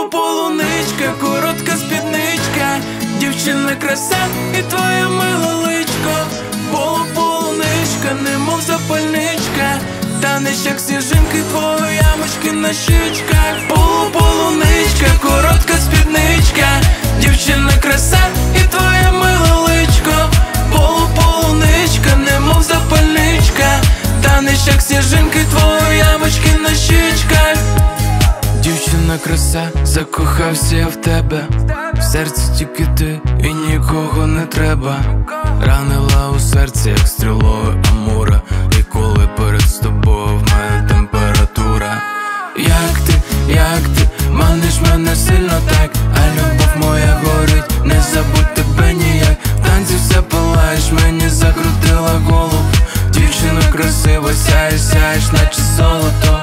Полуполуничка, коротка спідничка, дівчина краса і твоє миле личко. Полуполуничка, немов запальничка, танеш як сніжинки, твої ямочки на щічках. Полуполуничка, коротка спідничка, дівчина краса і твоє миле личко. Полуполуничка, немов запальничка, танеш як сніжинки, твої ямочки на щічках. Дівчина краса, закохався я в тебе, в серці тільки ти і нікого не треба. Ранила у серці, як стрілою Амура, і коли перед тобою в мене температура. Як ти, маниш мене сильно так, а любов моя горить, не забудь тебе ніяк. В танці все палаєш, мені закрутила голову. Дівчина красива, сяєш, наче золото.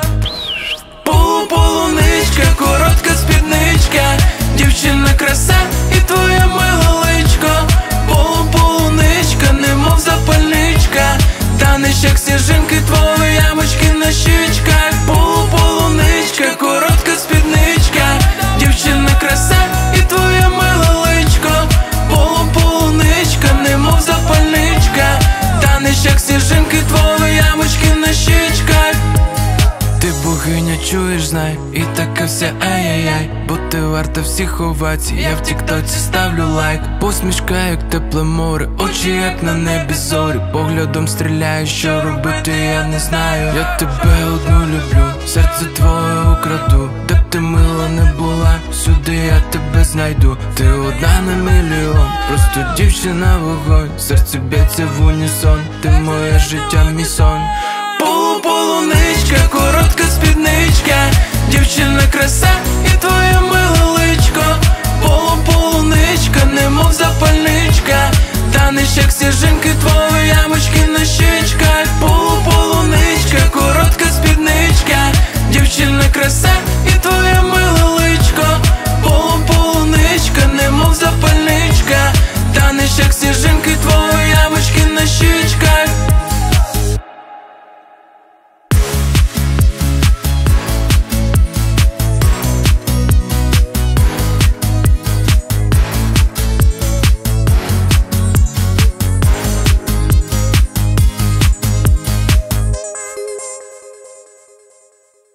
Полуполуничка, коротка спідничка, дівчина краса і твоє миле личко. Полуполуничка, немов запальничка, танеш як сніжинки, твої ямочки на щічках. Полуполуничка, коротка спідничка, дівчина краса і твоє миле личко. Полуполуничка, немов запальничка, танеш як сніжинки, твої ямочки на щічках. Ти богиня, чуєш, знай, і така вся ай-яй-яй, бо ти варта всіх овацій, я в тіктоці ставлю лайк. Посмішка, як тепле море, очі, як на небі зорі, поглядом стріляю, що робити я не знаю. Я тебе одну люблю, серце твоє украду, де б ти мила не була, сюди я тебе знайду. Ти одна на мільйон, просто дівчина вогонь, серце б'ється в унісон, ти моє життя, мій сон. Полуполуничка, коротка спідничка, дівчина краса і твоє миле личко. Полуполуничка, немов запальничка, танеш як сніжинки, твої ямочки на щічках. Полуполуничка, коротка спідничка, дівчина краса і твоє миле личко. Полуполуничка, немов запальничка, танеш як сніжинки, твої